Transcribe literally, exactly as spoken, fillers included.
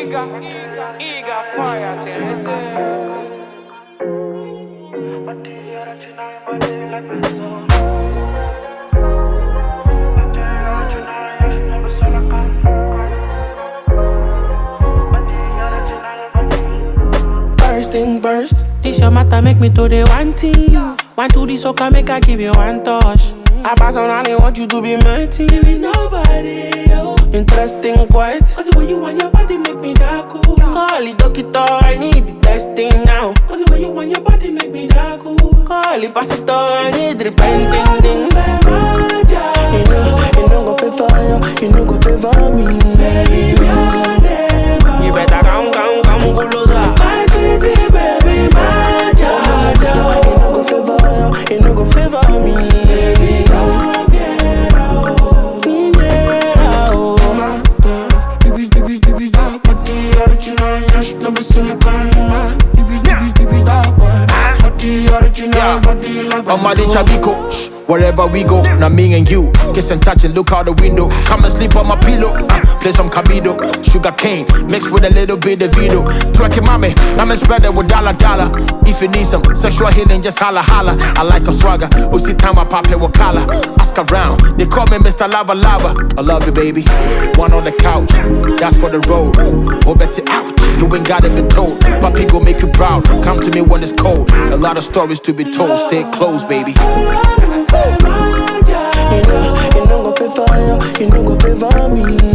Iga, Iga fire, this First thing first, this your matter make me to the one thing. One to this soca make I give you one touch. I pass on only want you to be my team. Baby, nobody else. Interesting quite. Cause the way you want your body make me that cool. Call it doctor, I need the testing now. Cause the way you want your body make me that cool. Call it pastor, I need the repenting thing. You know, you know go favor you, you know go favor me. Baby, you better come, come, come closer. My sweetie, baby, my Jaja. You know go favor you, you know go favor me. Baby, come get out. Yeah, oh my God. Baby, baby, baby, that body original, yes, number silicone. Baby, baby, baby, that body original, body like on my Chabiko, wherever we go, now me and you kiss and touch and look out the window. Come and sleep on my pillow, uh, play some Cabido, sugar cane mixed with a little bit of Vito. Twerking mommy, I'm a spreader with dollar dollar. If you need some sexual healing, just holla holla. I like a swagger, we'll see time I pop it with collar. Ask around, they call me Mister Lava Lava. I love you, baby. One on the couch, that's for the road. Oh, bet it out, you ain't got it been told. Papi go make you proud. Come to me when it's cold. A lot of stories to be told. Stay close, baby. You know, you know go favor you, you know go favor me.